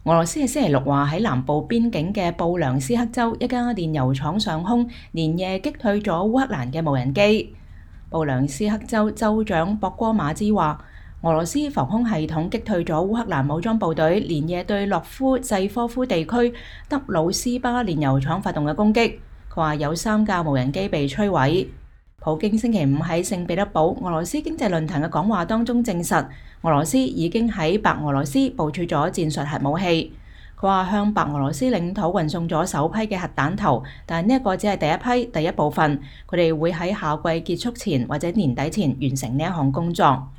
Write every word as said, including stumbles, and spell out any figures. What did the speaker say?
俄羅斯喺星期六話喺南部邊境嘅布良斯克州一家煉油廠上空連夜擊退咗烏克蘭嘅無人機。布良斯克州州長博戈馬茲話，俄羅斯防空系統擊退咗烏克蘭武裝部隊連夜對洛夫濟科夫地區德魯斯巴煉油廠發動嘅攻擊。佢話有三架無人機被摧毀。普京星期五喺聖彼得堡俄羅斯經濟論壇嘅講話當中證實，俄羅斯已經喺白俄羅斯部署咗戰術核武器。佢話向白俄羅斯領土運送咗首批嘅核彈頭，但係呢一個只係第一批第一部分，佢哋會喺夏季結束前或者年底前完成呢一項工作。